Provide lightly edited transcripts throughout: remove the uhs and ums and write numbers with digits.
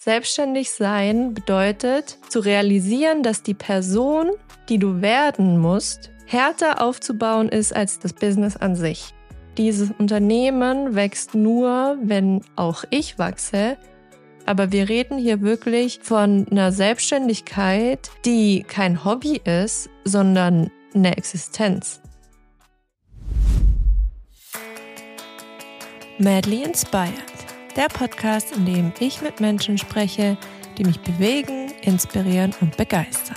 Selbstständig sein bedeutet, zu realisieren, dass die Person, die du werden musst, härter aufzubauen ist als das Business an sich. Dieses Unternehmen wächst nur, wenn auch ich wachse. Aber wir reden hier wirklich von einer Selbstständigkeit, die kein Hobby ist, sondern eine Existenz. Madly Inspired, der Podcast, in dem ich mit Menschen spreche, die mich bewegen, inspirieren und begeistern.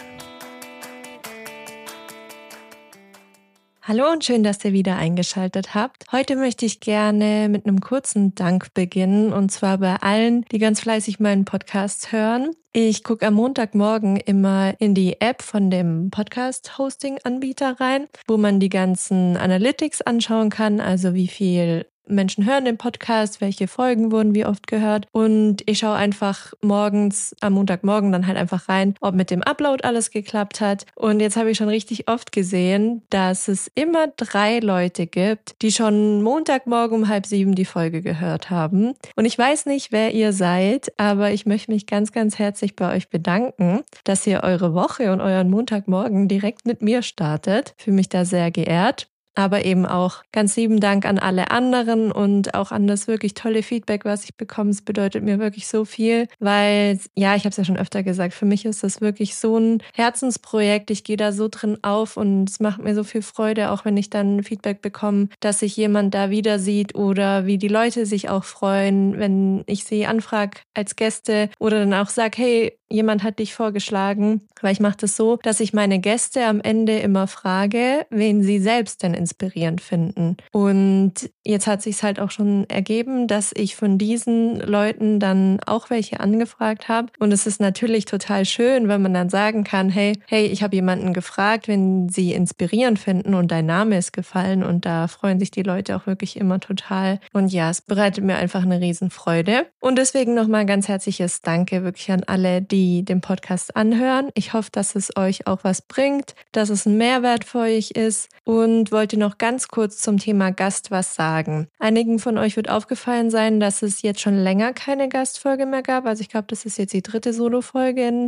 Hallo und schön, dass ihr wieder eingeschaltet habt. Heute möchte ich gerne mit einem kurzen Dank beginnen, und zwar bei allen, die ganz fleißig meinen Podcast hören. Ich gucke am Montagmorgen immer in die App von dem Podcast-Hosting-Anbieter rein, wo man die ganzen Analytics anschauen kann, also wie viel Menschen hören den Podcast, welche Folgen wurden wie oft gehört, und ich schaue einfach morgens, am Montagmorgen dann halt einfach rein, ob mit dem Upload alles geklappt hat. Und jetzt habe ich schon richtig oft gesehen, dass es immer 3 Leute gibt, die schon Montagmorgen um 6:30 die Folge gehört haben. Und ich weiß nicht, wer ihr seid, aber ich möchte mich ganz, ganz herzlich bei euch bedanken, dass ihr eure Woche und euren Montagmorgen direkt mit mir startet. Ich fühle mich da sehr geehrt. Aber eben auch ganz lieben Dank an alle anderen und auch an das wirklich tolle Feedback, was ich bekomme. Es bedeutet mir wirklich so viel, weil, ja, ich habe es ja schon öfter gesagt, für mich ist das wirklich so ein Herzensprojekt. Ich gehe da so drin auf und es macht mir so viel Freude, auch wenn ich dann Feedback bekomme, dass sich jemand da wieder sieht oder wie die Leute sich auch freuen, wenn ich sie anfrage als Gäste oder dann auch sage, hey, jemand hat dich vorgeschlagen, weil ich mache das so, dass ich meine Gäste am Ende immer frage, wen sie selbst denn inspirierend finden. Und jetzt hat sich's halt auch schon ergeben, dass ich von diesen Leuten dann auch welche angefragt habe. Und es ist natürlich total schön, wenn man dann sagen kann, hey, ich habe jemanden gefragt, wen sie inspirierend finden und dein Name ist gefallen, und da freuen sich die Leute auch wirklich immer total. Und ja, es bereitet mir einfach eine Riesenfreude. Und deswegen nochmal ganz herzliches Danke wirklich an alle, die den Podcast anhören. Ich hoffe, dass es euch auch was bringt, dass es ein Mehrwert für euch ist, und wollte noch ganz kurz zum Thema Gast was sagen. Einigen von euch wird aufgefallen sein, dass es jetzt schon länger keine Gastfolge mehr gab. Also ich glaube, das ist jetzt die 3. Solo-Folge.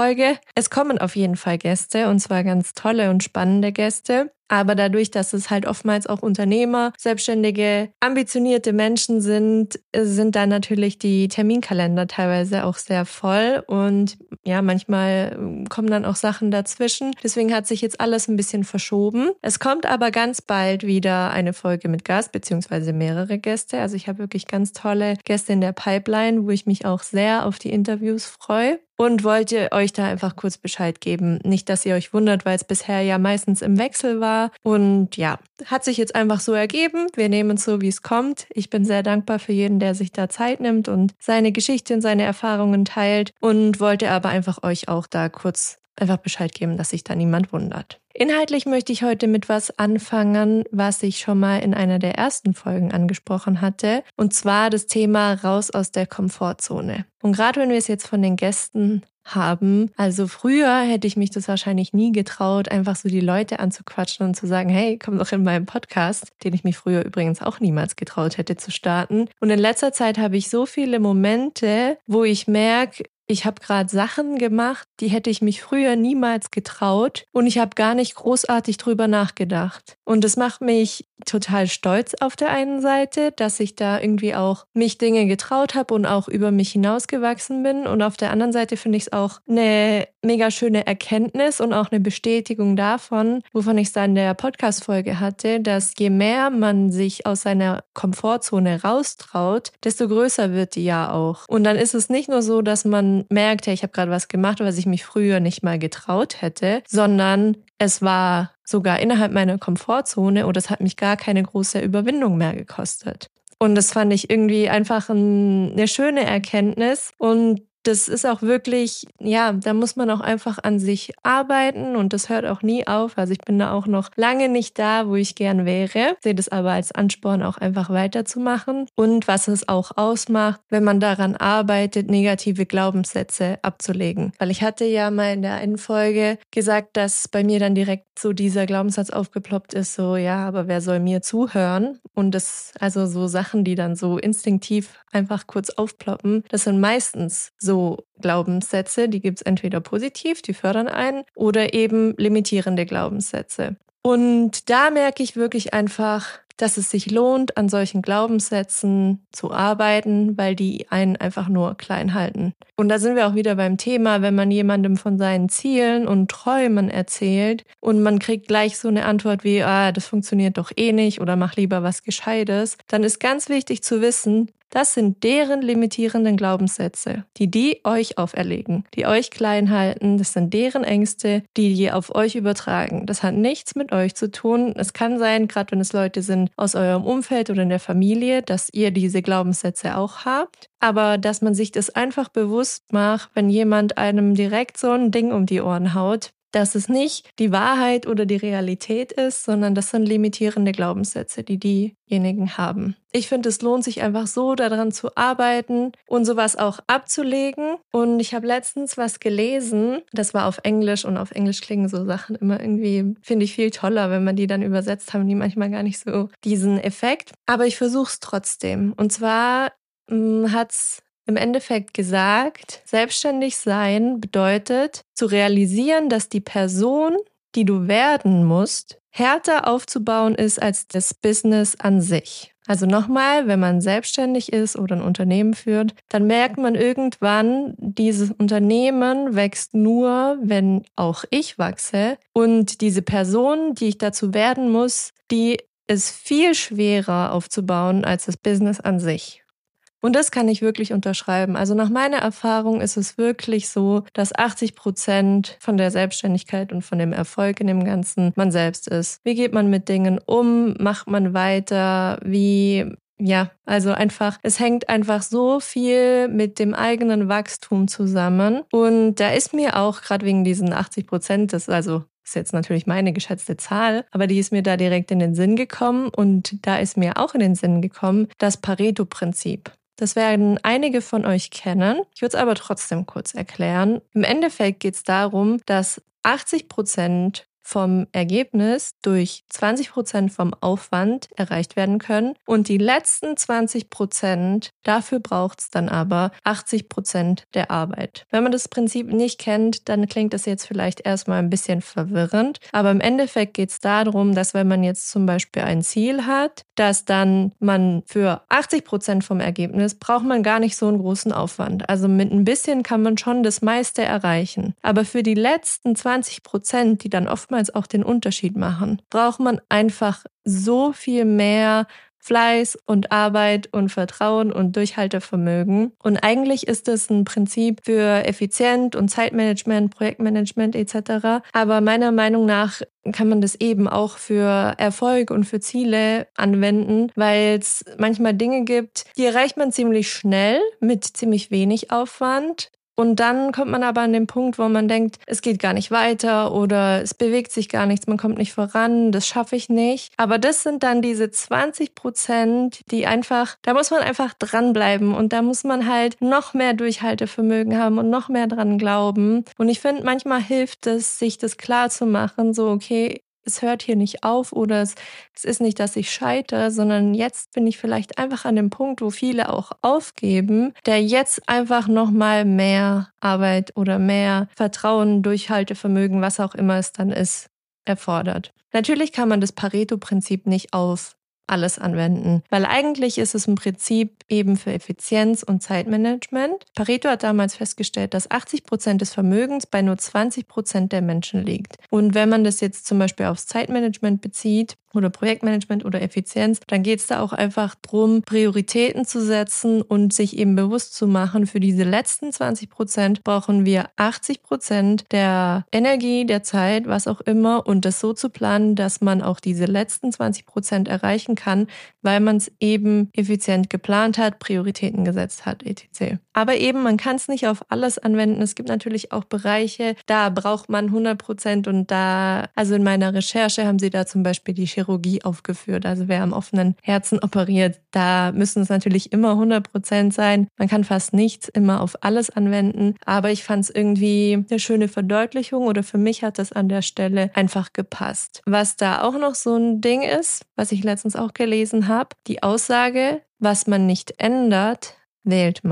Es kommen auf jeden Fall Gäste, und zwar ganz tolle und spannende Gäste. Aber dadurch, dass es halt oftmals auch Unternehmer, selbstständige, ambitionierte Menschen sind da natürlich die Terminkalender teilweise auch sehr voll. Und ja, manchmal kommen dann auch Sachen dazwischen. Deswegen hat sich jetzt alles ein bisschen verschoben. Es kommt aber ganz bald wieder eine Folge mit Gast, beziehungsweise mehrere Gäste. Also ich habe wirklich ganz tolle Gäste in der Pipeline, wo ich mich auch sehr auf die Interviews freue. Und wollte euch da einfach kurz Bescheid geben. Nicht, dass ihr euch wundert, weil es bisher ja meistens im Wechsel war. Und ja, hat sich jetzt einfach so ergeben. Wir nehmen es so, wie es kommt. Ich bin sehr dankbar für jeden, der sich da Zeit nimmt und seine Geschichte und seine Erfahrungen teilt. Und wollte aber einfach euch auch da kurz einfach Bescheid geben, dass sich da niemand wundert. Inhaltlich möchte ich heute mit was anfangen, was ich schon mal in einer der ersten Folgen angesprochen hatte. Und zwar das Thema raus aus der Komfortzone. Und gerade wenn wir es jetzt von den Gästen haben, also früher hätte ich mich das wahrscheinlich nie getraut, einfach so die Leute anzuquatschen und zu sagen, hey, komm doch in meinen Podcast, den ich mich früher übrigens auch niemals getraut hätte zu starten. Und in letzter Zeit habe ich so viele Momente, wo ich merke, ich habe gerade Sachen gemacht, die hätte ich mich früher niemals getraut, und ich habe gar nicht großartig drüber nachgedacht. Und das macht mich total stolz auf der einen Seite, dass ich da irgendwie auch mich Dinge getraut habe und auch über mich hinausgewachsen bin. Und auf der anderen Seite finde ich es auch eine mega schöne Erkenntnis und auch eine Bestätigung davon, wovon ich es da in der Podcast-Folge hatte, dass je mehr man sich aus seiner Komfortzone raustraut, desto größer wird die ja auch. Und dann ist es nicht nur so, dass man merkt, hey, ich habe gerade was gemacht, was ich mich früher nicht mal getraut hätte, sondern es war sogar innerhalb meiner Komfortzone, und es hat mich gar keine große Überwindung mehr gekostet. Und das fand ich irgendwie einfach eine schöne Erkenntnis, und das ist auch wirklich, ja, da muss man auch einfach an sich arbeiten, und das hört auch nie auf. Also ich bin da auch noch lange nicht da, wo ich gern wäre. Sehe das aber als Ansporn, auch einfach weiterzumachen. Und was es auch ausmacht, wenn man daran arbeitet, negative Glaubenssätze abzulegen. Weil ich hatte ja mal in der einen Folge gesagt, dass bei mir dann direkt so dieser Glaubenssatz aufgeploppt ist, so, ja, aber wer soll mir zuhören? Und das, also so Sachen, die dann so instinktiv einfach kurz aufploppen, das sind meistens so so Glaubenssätze, die gibt es entweder positiv, die fördern einen, oder eben limitierende Glaubenssätze. Und da merke ich wirklich einfach, dass es sich lohnt, an solchen Glaubenssätzen zu arbeiten, weil die einen einfach nur klein halten. Und da sind wir auch wieder beim Thema, wenn man jemandem von seinen Zielen und Träumen erzählt und man kriegt gleich so eine Antwort wie, das funktioniert doch eh nicht oder mach lieber was Gescheites, dann ist ganz wichtig zu wissen, das sind deren limitierenden Glaubenssätze, die euch auferlegen, die euch klein halten. Das sind deren Ängste, die auf euch übertragen. Das hat nichts mit euch zu tun. Es kann sein, gerade wenn es Leute sind aus eurem Umfeld oder in der Familie, dass ihr diese Glaubenssätze auch habt. Aber dass man sich das einfach bewusst macht, wenn jemand einem direkt so ein Ding um die Ohren haut, dass es nicht die Wahrheit oder die Realität ist, sondern das sind limitierende Glaubenssätze, die diejenigen haben. Ich finde, es lohnt sich einfach so, daran zu arbeiten und sowas auch abzulegen. Und ich habe letztens was gelesen, das war auf Englisch und auf Englisch klingen so Sachen immer irgendwie, finde ich, viel toller, wenn man die dann übersetzt haben, die manchmal gar nicht so diesen Effekt. Aber ich versuche es trotzdem. Und zwar hat's im Endeffekt gesagt, selbstständig sein bedeutet zu realisieren, dass die Person, die du werden musst, härter aufzubauen ist als das Business an sich. Also nochmal, wenn man selbstständig ist oder ein Unternehmen führt, dann merkt man irgendwann, dieses Unternehmen wächst nur, wenn auch ich wachse. Und diese Person, die ich dazu werden muss, die ist viel schwerer aufzubauen als das Business an sich. Und das kann ich wirklich unterschreiben. Also nach meiner Erfahrung ist es wirklich so, dass 80% von der Selbstständigkeit und von dem Erfolg in dem Ganzen man selbst ist. Wie geht man mit Dingen um? Macht man weiter? Also einfach, es hängt einfach so viel mit dem eigenen Wachstum zusammen. Und da ist mir auch gerade wegen diesen 80%, das ist jetzt natürlich meine geschätzte Zahl, aber die ist mir da direkt in den Sinn gekommen. Und da ist mir auch in den Sinn gekommen, das Pareto-Prinzip. Das werden einige von euch kennen. Ich würde es aber trotzdem kurz erklären. Im Endeffekt geht es darum, dass 80% vom Ergebnis durch 20% vom Aufwand erreicht werden können. Und die letzten 20%, dafür braucht es dann aber 80% der Arbeit. Wenn man das Prinzip nicht kennt, dann klingt das jetzt vielleicht erstmal ein bisschen verwirrend. Aber im Endeffekt geht es darum, dass wenn man jetzt zum Beispiel ein Ziel hat, dass dann man für 80% vom Ergebnis braucht man gar nicht so einen großen Aufwand. Also mit ein bisschen kann man schon das meiste erreichen. Aber für die letzten 20%, die dann oftmals auch den Unterschied machen, braucht man einfach so viel mehr Fleiß und Arbeit und Vertrauen und Durchhaltevermögen. Und eigentlich ist es ein Prinzip für Effizient und Zeitmanagement, Projektmanagement etc. Aber meiner Meinung nach kann man das eben auch für Erfolg und für Ziele anwenden, weil es manchmal Dinge gibt, die erreicht man ziemlich schnell mit ziemlich wenig Aufwand. Und dann kommt man aber an den Punkt, wo man denkt, es geht gar nicht weiter oder es bewegt sich gar nichts, man kommt nicht voran, das schaffe ich nicht. Aber das sind dann diese 20%, die einfach, da muss man einfach dranbleiben und da muss man halt noch mehr Durchhaltevermögen haben und noch mehr dran glauben. Und ich finde, manchmal hilft es, sich das klar zu machen, so okay, es hört hier nicht auf oder es ist nicht, dass ich scheitere, sondern jetzt bin ich vielleicht einfach an dem Punkt, wo viele auch aufgeben, der jetzt einfach nochmal mehr Arbeit oder mehr Vertrauen, Durchhaltevermögen, was auch immer es dann ist, erfordert. Natürlich kann man das Pareto-Prinzip nicht auf alles anwenden, weil eigentlich ist es ein Prinzip eben für Effizienz und Zeitmanagement. Pareto hat damals festgestellt, dass 80% des Vermögens bei nur 20% der Menschen liegt. Und wenn man das jetzt zum Beispiel aufs Zeitmanagement bezieht oder Projektmanagement oder Effizienz, dann geht es da auch einfach darum, Prioritäten zu setzen und sich eben bewusst zu machen, für diese letzten 20% brauchen wir 80% der Energie, der Zeit, was auch immer, und das so zu planen, dass man auch diese letzten 20% erreichen kann, weil man es eben effizient geplant hat, Prioritäten gesetzt hat, etc. Aber eben, man kann es nicht auf alles anwenden. Es gibt natürlich auch Bereiche, da braucht man 100% und also in meiner Recherche haben sie da zum Beispiel die Chirurgie aufgeführt. Also wer am offenen Herzen operiert, da müssen es natürlich immer 100% sein. Man kann fast nichts immer auf alles anwenden, aber ich fand es irgendwie eine schöne Verdeutlichung oder für mich hat das an der Stelle einfach gepasst. Was da auch noch so ein Ding ist, was ich letztens auch gelesen habe, die Aussage, was man nicht ändert, wählt man.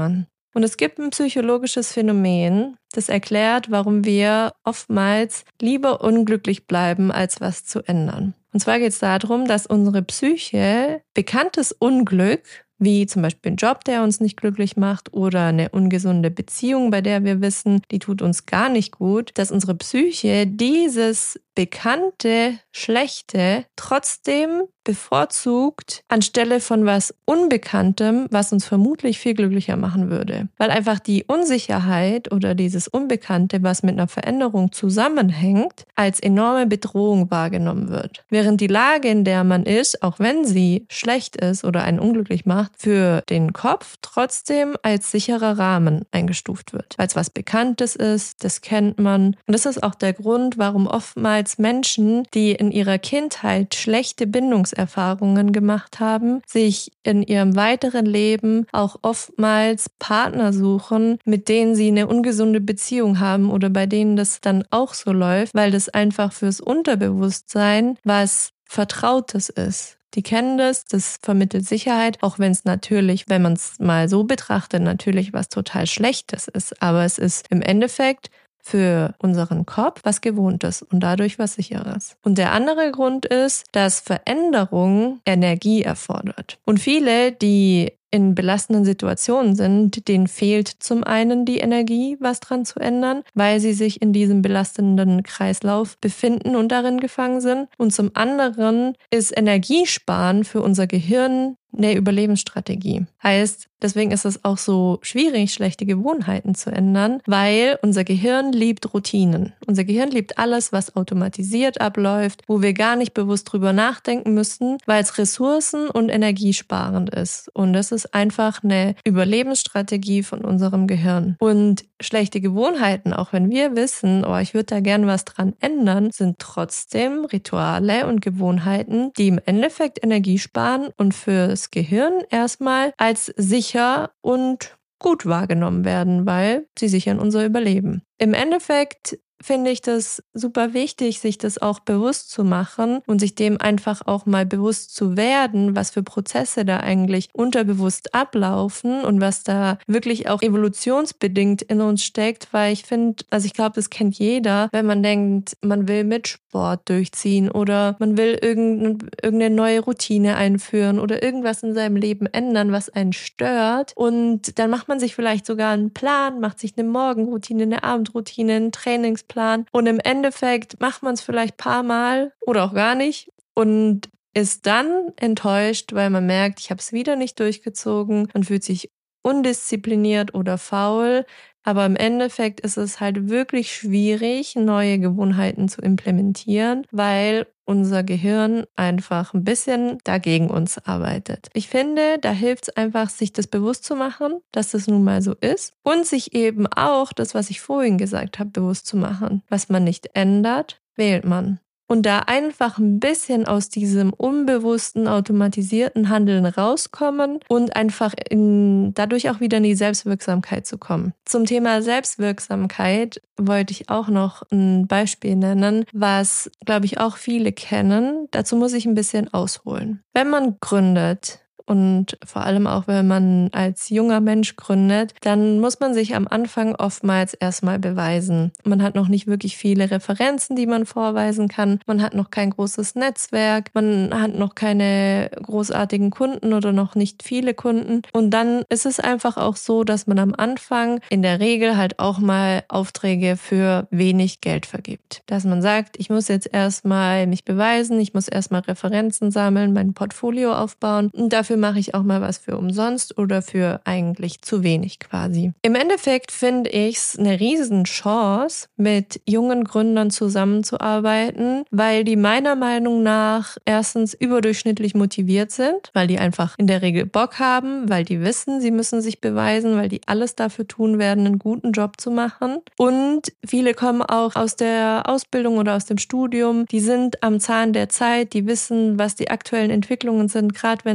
Und es gibt ein psychologisches Phänomen, das erklärt, warum wir oftmals lieber unglücklich bleiben, als was zu ändern. Und zwar geht es darum, dass unsere Psyche bekanntes Unglück, wie zum Beispiel ein Job, der uns nicht glücklich macht oder eine ungesunde Beziehung, bei der wir wissen, die tut uns gar nicht gut, dass unsere Psyche dieses bekannte Schlechte trotzdem bevorzugt anstelle von was Unbekanntem, was uns vermutlich viel glücklicher machen würde. Weil einfach die Unsicherheit oder dieses Unbekannte, was mit einer Veränderung zusammenhängt, als enorme Bedrohung wahrgenommen wird. Während die Lage, in der man ist, auch wenn sie schlecht ist oder einen unglücklich macht, für den Kopf trotzdem als sicherer Rahmen eingestuft wird. Weil es was Bekanntes ist, das kennt man. Und das ist auch der Grund, warum oftmals Menschen, die in ihrer Kindheit schlechte Bindungserfahrungen gemacht haben, sich in ihrem weiteren Leben auch oftmals Partner suchen, mit denen sie eine ungesunde Beziehung haben oder bei denen das dann auch so läuft, weil das einfach fürs Unterbewusstsein was Vertrautes ist. Die kennen das vermittelt Sicherheit, auch wenn es natürlich, wenn man es mal so betrachtet, natürlich was total Schlechtes ist. Aber es ist im Endeffekt für unseren Kopf was Gewohntes und dadurch was Sicheres. Und der andere Grund ist, dass Veränderung Energie erfordert. Und viele, die in belastenden Situationen sind, denen fehlt zum einen die Energie, was dran zu ändern, weil sie sich in diesem belastenden Kreislauf befinden und darin gefangen sind. Und zum anderen ist Energiesparen für unser Gehirn eine Überlebensstrategie. Heißt, deswegen ist es auch so schwierig, schlechte Gewohnheiten zu ändern, weil unser Gehirn liebt Routinen. Unser Gehirn liebt alles, was automatisiert abläuft, wo wir gar nicht bewusst drüber nachdenken müssen, weil es ressourcen- und energiesparend ist. Und das ist einfach eine Überlebensstrategie von unserem Gehirn. Und schlechte Gewohnheiten, auch wenn wir wissen, oh, ich würde da gern was dran ändern, sind trotzdem Rituale und Gewohnheiten, die im Endeffekt Energie sparen und fürs Gehirn erstmal als sicher und gut wahrgenommen werden, weil sie sichern unser Überleben. Im Endeffekt finde ich das super wichtig, sich das auch bewusst zu machen und sich dem einfach auch mal bewusst zu werden, was für Prozesse da eigentlich unterbewusst ablaufen und was da wirklich auch evolutionsbedingt in uns steckt, weil ich finde, also ich glaube, das kennt jeder, wenn man denkt, man will mit Sport durchziehen oder man will irgendeine neue Routine einführen oder irgendwas in seinem Leben ändern, was einen stört, und dann macht man sich vielleicht sogar einen Plan, macht sich eine Morgenroutine, eine Abendroutine, einen Trainingsplan, und im Endeffekt macht man es vielleicht ein paar Mal oder auch gar nicht und ist dann enttäuscht, weil man merkt, ich habe es wieder nicht durchgezogen. Man fühlt sich undiszipliniert oder faul, aber im Endeffekt ist es halt wirklich schwierig, neue Gewohnheiten zu implementieren, weil unser Gehirn einfach ein bisschen dagegen uns arbeitet. Ich finde, da hilft es einfach, sich das bewusst zu machen, dass das nun mal so ist und sich eben auch das, was ich vorhin gesagt habe, bewusst zu machen. Was man nicht ändert, wählt man. Und da einfach ein bisschen aus diesem unbewussten, automatisierten Handeln rauskommen und einfach dadurch auch wieder in die Selbstwirksamkeit zu kommen. Zum Thema Selbstwirksamkeit wollte ich auch noch ein Beispiel nennen, was, glaube ich, auch viele kennen. Dazu muss ich ein bisschen ausholen. Wenn man gründet, und vor allem auch, wenn man als junger Mensch gründet, dann muss man sich am Anfang oftmals erstmal beweisen. Man hat noch nicht wirklich viele Referenzen, die man vorweisen kann. Man hat noch kein großes Netzwerk. Man hat noch keine großartigen Kunden oder noch nicht viele Kunden. Und dann ist es einfach auch so, dass man am Anfang in der Regel halt auch mal Aufträge für wenig Geld vergibt. Dass man sagt, ich muss jetzt erstmal mich beweisen, ich muss erstmal Referenzen sammeln, mein Portfolio aufbauen, und dafür mache ich auch mal was für umsonst oder für eigentlich zu wenig quasi. Im Endeffekt finde ich es eine Riesenchance, mit jungen Gründern zusammenzuarbeiten, weil die meiner Meinung nach erstens überdurchschnittlich motiviert sind, weil die einfach in der Regel Bock haben, weil die wissen, sie müssen sich beweisen, weil die alles dafür tun werden, einen guten Job zu machen. Und viele kommen auch aus der Ausbildung oder aus dem Studium, die sind am Zahn der Zeit, die wissen, was die aktuellen Entwicklungen sind, gerade wenn es um so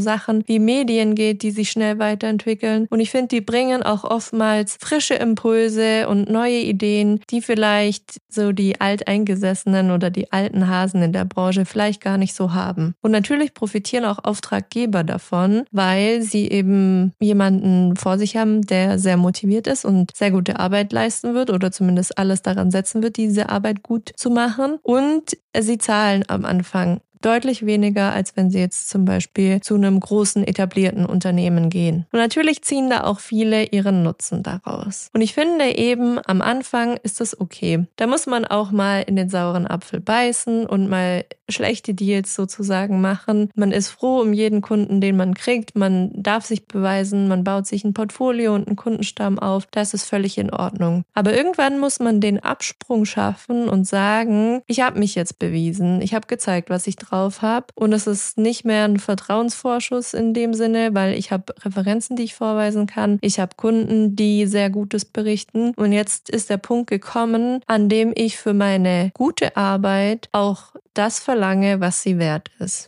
Sachen wie Medien geht, die sich schnell weiterentwickeln. Und ich finde, die bringen auch oftmals frische Impulse und neue Ideen, die vielleicht so die Alteingesessenen oder die alten Hasen in der Branche vielleicht gar nicht so haben. Und natürlich profitieren auch Auftraggeber davon, weil sie eben jemanden vor sich haben, der sehr motiviert ist und sehr gute Arbeit leisten wird oder zumindest alles daran setzen wird, diese Arbeit gut zu machen. Und sie zahlen am Anfang deutlich weniger, als wenn sie jetzt zum Beispiel zu einem großen etablierten Unternehmen gehen. Und natürlich ziehen da auch viele ihren Nutzen daraus. Und ich finde eben, am Anfang ist das okay. Da muss man auch mal in den sauren Apfel beißen und mal schlechte Deals sozusagen machen. Man ist froh um jeden Kunden, den man kriegt. Man darf sich beweisen, man baut sich ein Portfolio und einen Kundenstamm auf. Das ist völlig in Ordnung. Aber irgendwann muss man den Absprung schaffen und sagen, ich habe mich jetzt bewiesen. Ich habe gezeigt, was ich drauf habe. Und es ist nicht mehr ein Vertrauensvorschuss in dem Sinne, weil ich habe Referenzen, die ich vorweisen kann. Ich habe Kunden, die sehr Gutes berichten. Und jetzt ist der Punkt gekommen, an dem ich für meine gute Arbeit auch das verlange, was sie wert ist.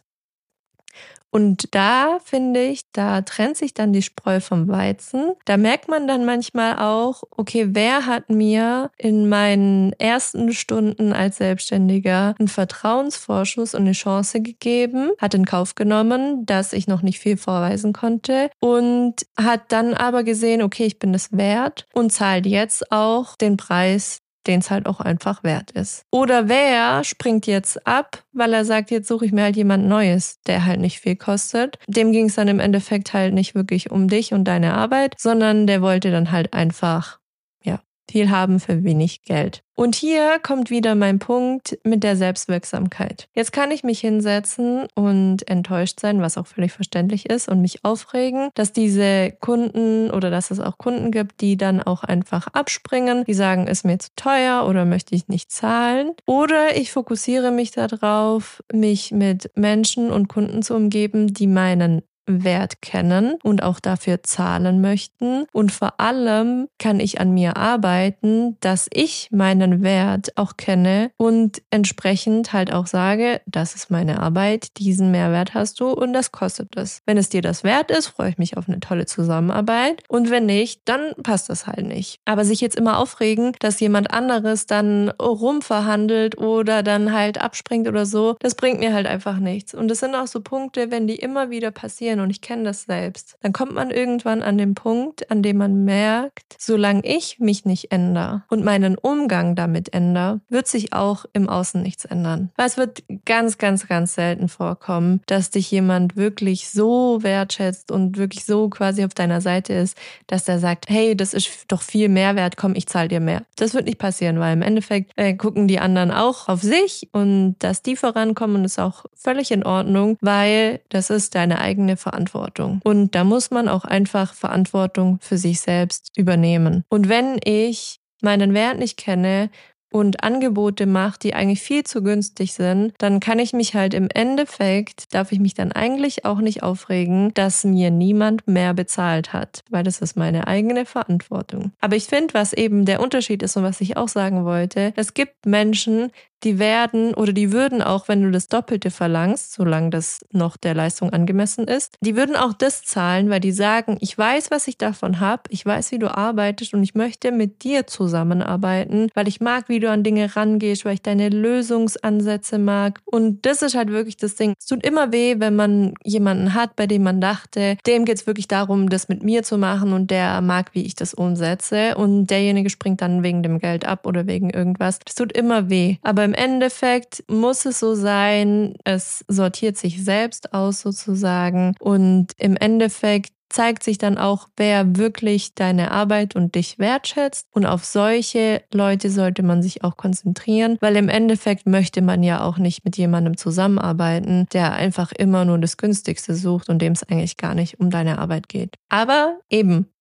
Und da finde ich, da trennt sich dann die Spreu vom Weizen. Da merkt man dann manchmal auch, okay, wer hat mir in meinen ersten Stunden als Selbstständiger einen Vertrauensvorschuss und eine Chance gegeben, hat in Kauf genommen, dass ich noch nicht viel vorweisen konnte und hat dann aber gesehen, okay, ich bin es wert und zahlt jetzt auch den Preis, den es halt auch einfach wert ist. Oder wer springt jetzt ab, weil er sagt, jetzt suche ich mir halt jemand Neues, der halt nicht viel kostet. Dem ging es dann im Endeffekt halt nicht wirklich um dich und deine Arbeit, sondern der wollte dann halt einfach, viel haben für wenig Geld. Und hier kommt wieder mein Punkt mit der Selbstwirksamkeit. Jetzt kann ich mich hinsetzen und enttäuscht sein, was auch völlig verständlich ist, und mich aufregen, dass diese Kunden oder dass es auch Kunden gibt, die dann auch einfach abspringen, die sagen, ist mir zu teuer oder möchte ich nicht zahlen. Oder ich fokussiere mich darauf, mich mit Menschen und Kunden zu umgeben, die meinen Wert kennen und auch dafür zahlen möchten. Und vor allem kann ich an mir arbeiten, dass ich meinen Wert auch kenne und entsprechend halt auch sage, das ist meine Arbeit, diesen Mehrwert hast du und das kostet es. Wenn es dir das wert ist, freue ich mich auf eine tolle Zusammenarbeit, und wenn nicht, dann passt das halt nicht. Aber sich jetzt immer aufregen, dass jemand anderes dann rumverhandelt oder dann halt abspringt oder so, das bringt mir halt einfach nichts. Und das sind auch so Punkte, wenn die immer wieder passieren, und ich kenne das selbst, dann kommt man irgendwann an den Punkt, an dem man merkt, solange ich mich nicht ändere und meinen Umgang damit ändere, wird sich auch im Außen nichts ändern. Weil es wird ganz, ganz, ganz selten vorkommen, dass dich jemand wirklich so wertschätzt und wirklich so quasi auf deiner Seite ist, dass der sagt, hey, das ist doch viel mehr wert, komm, ich zahle dir mehr. Das wird nicht passieren, weil im Endeffekt gucken die anderen auch auf sich und dass die vorankommen, ist auch völlig in Ordnung, weil das ist deine eigene Verantwortung. Und da muss man auch einfach Verantwortung für sich selbst übernehmen. Und wenn ich meinen Wert nicht kenne und Angebote mache, die eigentlich viel zu günstig sind, dann kann ich mich halt im Endeffekt, darf ich mich dann eigentlich auch nicht aufregen, dass mir niemand mehr bezahlt hat, weil das ist meine eigene Verantwortung. Aber ich finde, was eben der Unterschied ist und was ich auch sagen wollte, es gibt Menschen, die werden oder die würden auch, wenn du das Doppelte verlangst, solange das noch der Leistung angemessen ist, die würden auch das zahlen, weil die sagen, ich weiß, was ich davon habe, ich weiß, wie du arbeitest und ich möchte mit dir zusammenarbeiten, weil ich mag, wie du an Dinge rangehst, weil ich deine Lösungsansätze mag. Und das ist halt wirklich das Ding. Es tut immer weh, wenn man jemanden hat, bei dem man dachte, dem geht es wirklich darum, das mit mir zu machen und der mag, wie ich das umsetze, und derjenige springt dann wegen dem Geld ab oder wegen irgendwas. Das tut immer weh. Aber im Endeffekt muss es so sein, es sortiert sich selbst aus sozusagen, und im Endeffekt zeigt sich dann auch, wer wirklich deine Arbeit und dich wertschätzt, und auf solche Leute sollte man sich auch konzentrieren, weil im Endeffekt möchte man ja auch nicht mit jemandem zusammenarbeiten, der einfach immer nur das Günstigste sucht und dem es eigentlich gar nicht um deine Arbeit geht. Aber eben,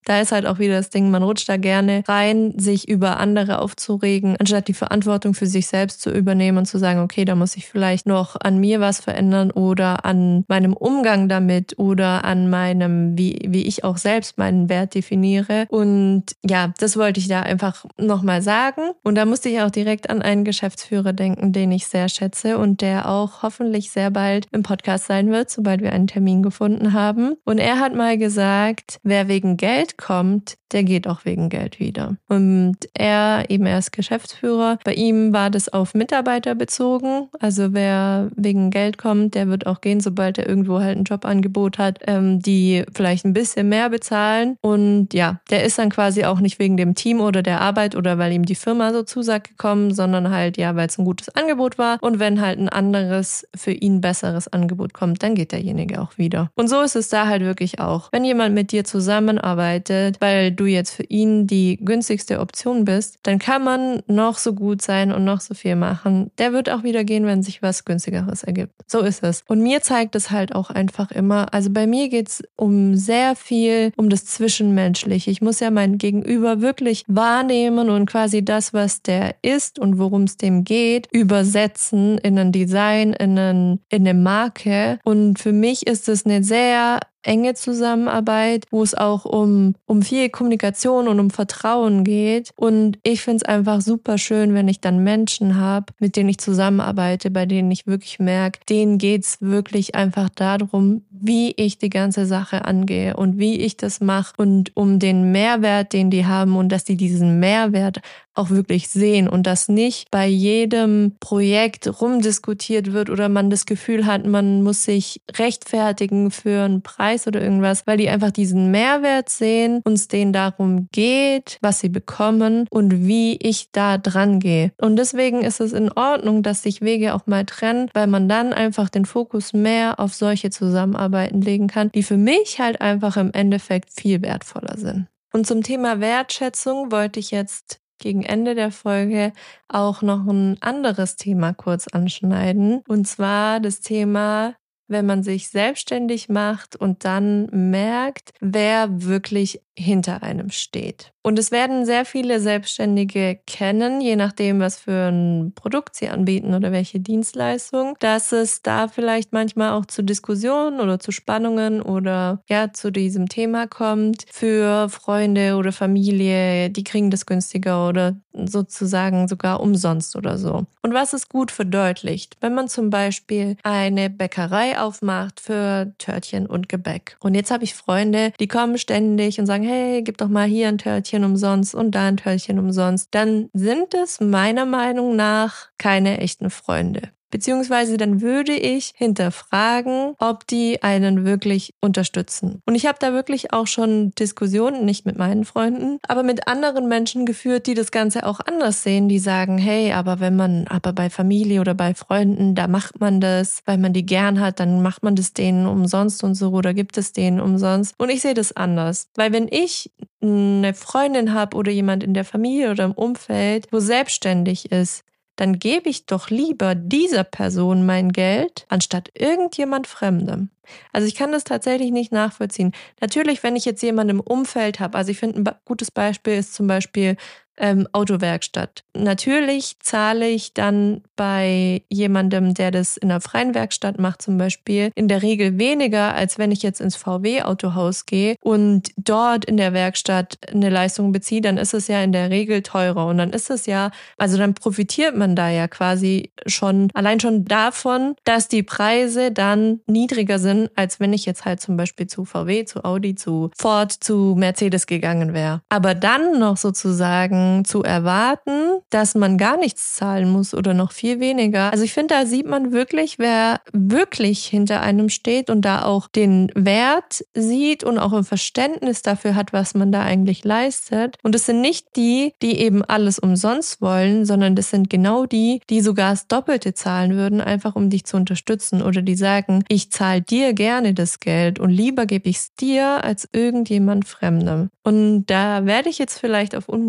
da ist halt auch wieder das Ding, man rutscht da gerne rein, sich über andere aufzuregen, anstatt die Verantwortung für sich selbst zu übernehmen und zu sagen, okay, da muss ich vielleicht noch an mir was verändern oder an meinem Umgang damit oder an meinem, wie ich auch selbst meinen Wert definiere. Und ja, das wollte ich da einfach nochmal sagen. Und da musste ich auch direkt an einen Geschäftsführer denken, den ich sehr schätze und der auch hoffentlich sehr bald im Podcast sein wird, sobald wir einen Termin gefunden haben. Und er hat mal gesagt, wer wegen Geld kommt, der geht auch wegen Geld wieder. Und er ist Geschäftsführer. Bei ihm war das auf Mitarbeiter bezogen. Also wer wegen Geld kommt, der wird auch gehen, sobald er irgendwo halt ein Jobangebot hat, die vielleicht ein bisschen mehr bezahlen. Und ja, der ist dann quasi auch nicht wegen dem Team oder der Arbeit oder weil ihm die Firma so zusagt gekommen, sondern halt ja, weil es ein gutes Angebot war. Und wenn halt ein anderes, für ihn besseres Angebot kommt, dann geht derjenige auch wieder. Und so ist es da halt wirklich auch. Wenn jemand mit dir zusammenarbeitet, weil du jetzt für ihn die günstigste Option bist, dann kann man noch so gut sein und noch so viel machen. Der wird auch wieder gehen, wenn sich was Günstigeres ergibt. So ist es. Und mir zeigt es halt auch einfach immer, also bei mir geht's um sehr viel, um das Zwischenmenschliche. Ich muss ja mein Gegenüber wirklich wahrnehmen und quasi das, was der ist und worum es dem geht, übersetzen in ein Design, in eine Marke. Und für mich ist es eine sehr enge Zusammenarbeit, wo es auch um viel Kommunikation und um Vertrauen geht. Und ich finde es einfach super schön, wenn ich dann Menschen habe, mit denen ich zusammenarbeite, bei denen ich wirklich merke, denen geht's wirklich einfach darum, wie ich die ganze Sache angehe und wie ich das mache und um den Mehrwert, den die haben und dass die diesen Mehrwert auch wirklich sehen und dass nicht bei jedem Projekt rumdiskutiert wird oder man das Gefühl hat, man muss sich rechtfertigen für einen Preis oder irgendwas, weil die einfach diesen Mehrwert sehen, uns denen darum geht, was sie bekommen und wie ich da dran gehe. Und deswegen ist es in Ordnung, dass sich Wege auch mal trennen, weil man dann einfach den Fokus mehr auf solche Zusammenarbeiten legen kann, die für mich halt einfach im Endeffekt viel wertvoller sind. Und zum Thema Wertschätzung wollte ich jetzt gegen Ende der Folge auch noch ein anderes Thema kurz anschneiden. Und zwar das Thema, wenn man sich selbstständig macht und dann merkt, wer wirklich hinter einem steht. Und es werden sehr viele Selbstständige kennen, je nachdem, was für ein Produkt sie anbieten oder welche Dienstleistung, dass es da vielleicht manchmal auch zu Diskussionen oder zu Spannungen oder ja zu diesem Thema kommt. Für Freunde oder Familie, die kriegen das günstiger oder sozusagen sogar umsonst oder so. Und was es gut verdeutlicht, wenn man zum Beispiel eine Bäckerei aufmacht für Törtchen und Gebäck. Und jetzt habe ich Freunde, die kommen ständig und sagen, hey, gib doch mal hier ein Törtchen umsonst und da ein Törtchen umsonst. Dann sind es meiner Meinung nach keine echten Freunde. Beziehungsweise dann würde ich hinterfragen, ob die einen wirklich unterstützen. Und ich habe da wirklich auch schon Diskussionen, nicht mit meinen Freunden, aber mit anderen Menschen geführt, die das Ganze auch anders sehen, die sagen, hey, aber bei Familie oder bei Freunden, da macht man das, weil man die gern hat, dann macht man das denen umsonst und so oder gibt es denen umsonst. Und ich sehe das anders, weil wenn ich eine Freundin habe oder jemand in der Familie oder im Umfeld, wo selbstständig ist, dann gebe ich doch lieber dieser Person mein Geld, anstatt irgendjemand Fremdem. Also ich kann das tatsächlich nicht nachvollziehen. Natürlich, wenn ich jetzt jemanden im Umfeld habe, also ich finde ein gutes Beispiel ist zum Beispiel Autowerkstatt. Natürlich zahle ich dann bei jemandem, der das in einer freien Werkstatt macht zum Beispiel, in der Regel weniger, als wenn ich jetzt ins VW-Autohaus gehe und dort in der Werkstatt eine Leistung beziehe, dann ist es ja in der Regel teurer und dann ist es ja, also dann profitiert man da ja quasi allein schon davon, dass die Preise dann niedriger sind, als wenn ich jetzt halt zum Beispiel zu VW, zu Audi, zu Ford, zu Mercedes gegangen wäre. Aber dann noch sozusagen zu erwarten, dass man gar nichts zahlen muss oder noch viel weniger. Also ich finde, da sieht man wirklich, wer wirklich hinter einem steht und da auch den Wert sieht und auch ein Verständnis dafür hat, was man da eigentlich leistet. Und es sind nicht die, die eben alles umsonst wollen, sondern das sind genau die, die sogar das Doppelte zahlen würden, einfach um dich zu unterstützen oder die sagen, ich zahle dir gerne das Geld und lieber gebe ich es dir als irgendjemand Fremdem. Und da werde ich jetzt vielleicht auf Unmut stoßen,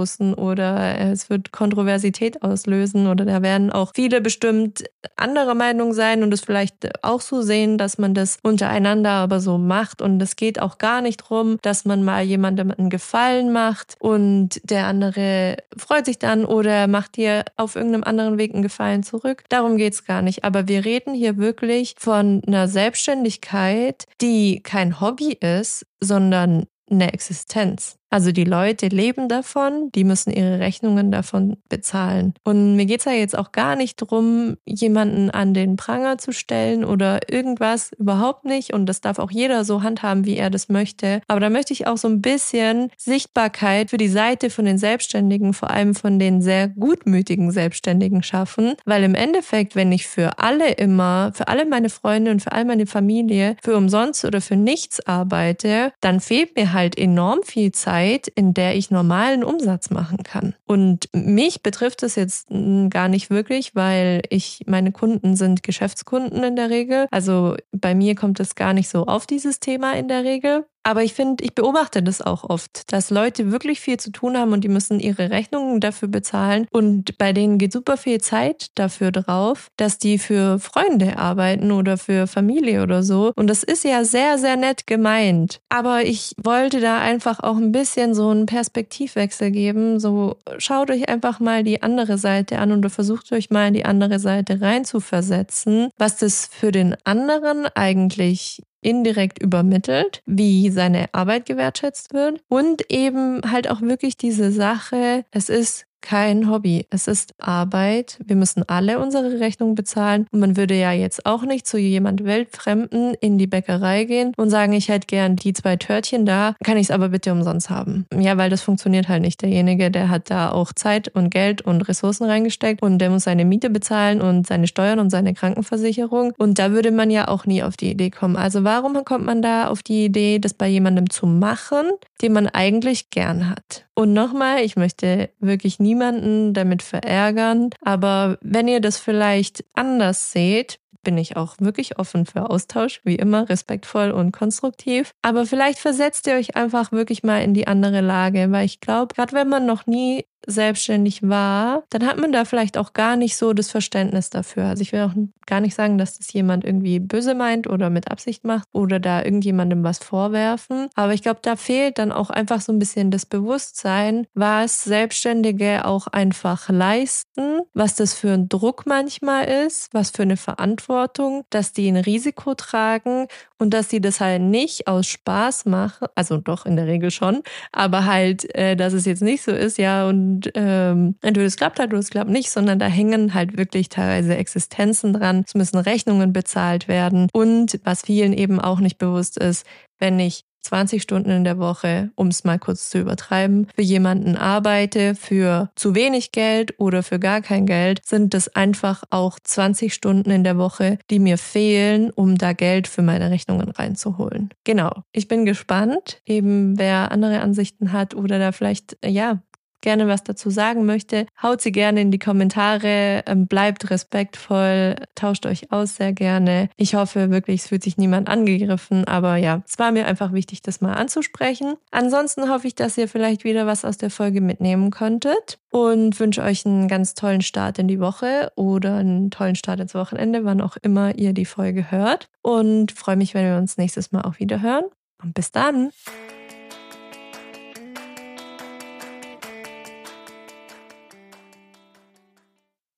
anstoßen oder es wird Kontroversität auslösen oder da werden auch viele bestimmt anderer Meinung sein und es vielleicht auch so sehen, dass man das untereinander aber so macht und es geht auch gar nicht drum, dass man mal jemandem einen Gefallen macht und der andere freut sich dann oder macht dir auf irgendeinem anderen Weg einen Gefallen zurück. Darum geht's gar nicht. Aber wir reden hier wirklich von einer Selbstständigkeit, die kein Hobby ist, sondern eine Existenz. Also die Leute leben davon, die müssen ihre Rechnungen davon bezahlen. Und mir geht's ja jetzt auch gar nicht drum, jemanden an den Pranger zu stellen oder irgendwas, überhaupt nicht. Und das darf auch jeder so handhaben, wie er das möchte. Aber da möchte ich auch so ein bisschen Sichtbarkeit für die Seite von den Selbstständigen, vor allem von den sehr gutmütigen Selbstständigen schaffen. Weil im Endeffekt, wenn ich für alle meine Freunde und für all meine Familie für umsonst oder für nichts arbeite, dann fehlt mir halt enorm viel Zeit, in der ich normalen Umsatz machen kann. Und mich betrifft es jetzt gar nicht wirklich, weil meine Kunden sind Geschäftskunden in der Regel. Also bei mir kommt es gar nicht so auf dieses Thema in der Regel. Aber ich beobachte das auch oft, dass Leute wirklich viel zu tun haben und die müssen ihre Rechnungen dafür bezahlen. Und bei denen geht super viel Zeit dafür drauf, dass die für Freunde arbeiten oder für Familie oder so. Und das ist ja sehr, sehr nett gemeint. Aber ich wollte da einfach auch ein bisschen so einen Perspektivwechsel geben. So schaut euch einfach mal die andere Seite an oder versucht euch mal in die andere Seite reinzuversetzen, was das für den anderen eigentlich indirekt übermittelt, wie seine Arbeit gewertschätzt wird und eben halt auch wirklich diese Sache, es ist kein Hobby, es ist Arbeit. Wir müssen alle unsere Rechnungen bezahlen und man würde ja jetzt auch nicht zu jemand Weltfremden in die Bäckerei gehen und sagen, ich hätte gern die 2 Törtchen da, kann ich es aber bitte umsonst haben. Ja, weil das funktioniert halt nicht. Derjenige, der hat da auch Zeit und Geld und Ressourcen reingesteckt und der muss seine Miete bezahlen und seine Steuern und seine Krankenversicherung und da würde man ja auch nie auf die Idee kommen. Also warum kommt man da auf die Idee, das bei jemandem zu machen, den man eigentlich gern hat? Und nochmal, ich möchte wirklich niemanden damit verärgern, aber wenn ihr das vielleicht anders seht, bin ich auch wirklich offen für Austausch, wie immer, respektvoll und konstruktiv. Aber vielleicht versetzt ihr euch einfach wirklich mal in die andere Lage, weil ich glaube, gerade wenn man noch nie selbstständig war, dann hat man da vielleicht auch gar nicht so das Verständnis dafür. Also ich will auch gar nicht sagen, dass das jemand irgendwie böse meint oder mit Absicht macht oder da irgendjemandem was vorwerfen. Aber ich glaube, da fehlt dann auch einfach so ein bisschen das Bewusstsein, was Selbstständige auch einfach leisten, was das für ein Druck manchmal ist, was für eine Verantwortung, dass die ein Risiko tragen und dass sie das halt nicht aus Spaß machen, also doch in der Regel schon, aber halt, dass es jetzt nicht so ist, ja, und entweder es klappt halt oder es klappt nicht, sondern da hängen halt wirklich teilweise Existenzen dran. Es müssen Rechnungen bezahlt werden. Und was vielen eben auch nicht bewusst ist, wenn ich 20 Stunden in der Woche, um es mal kurz zu übertreiben, für jemanden arbeite, für zu wenig Geld oder für gar kein Geld, sind das einfach auch 20 Stunden in der Woche, die mir fehlen, um da Geld für meine Rechnungen reinzuholen. Genau. Ich bin gespannt, eben wer andere Ansichten hat oder da vielleicht, gerne was dazu sagen möchte, haut sie gerne in die Kommentare, bleibt respektvoll, tauscht euch aus sehr gerne. Ich hoffe wirklich, es fühlt sich niemand angegriffen, aber ja, es war mir einfach wichtig, das mal anzusprechen. Ansonsten hoffe ich, dass ihr vielleicht wieder was aus der Folge mitnehmen konntet und wünsche euch einen ganz tollen Start in die Woche oder einen tollen Start ins Wochenende, wann auch immer ihr die Folge hört und freue mich, wenn wir uns nächstes Mal auch wieder hören und bis dann!